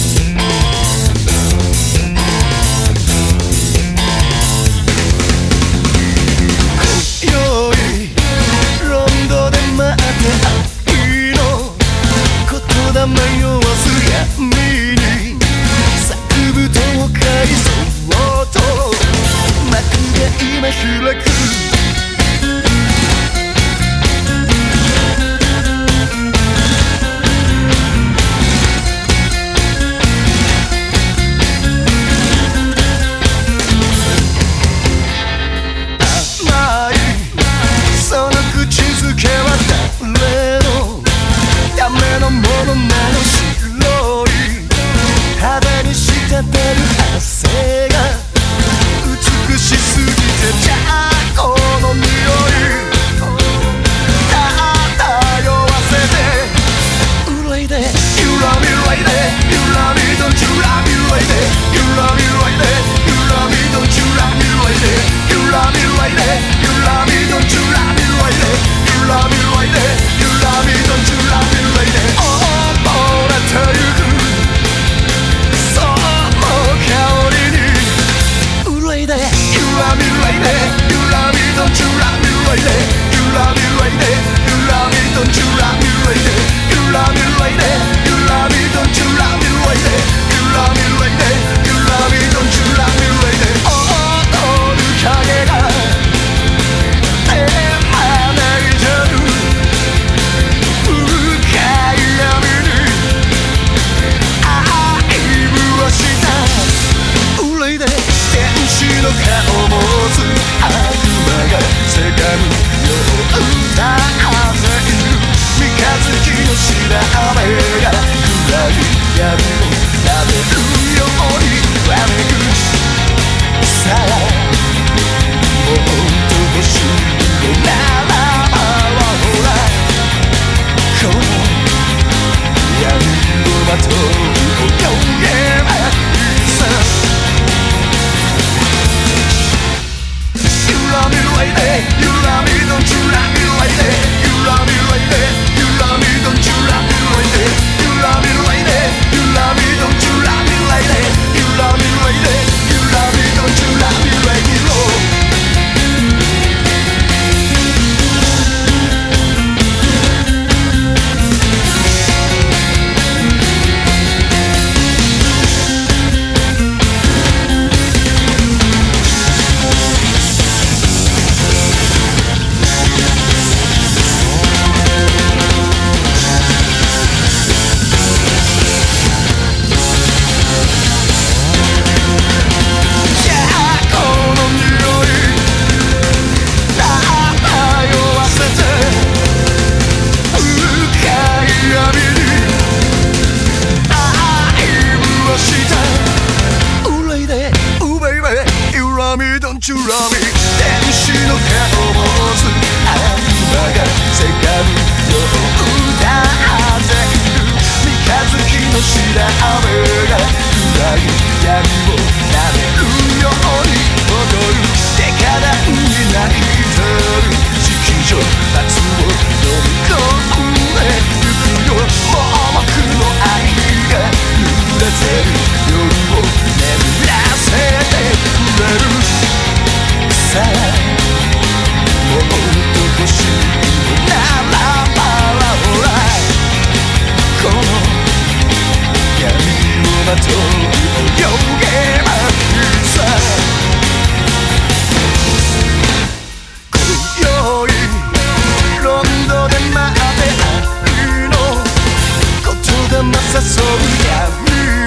天使の顔を持つ悪魔がせかむよう歌っている三日月の調べが暗い闇を撫でるように踊るデカダンに泣いてる式場夏を飲み込んでゆくよ盲目の愛が濡れてる夜を眠らせてくれるさあもっと欲しいならばほらこの闇をまとう泳げばいいさ今宵ロンドンで待って愛の言霊誘う闇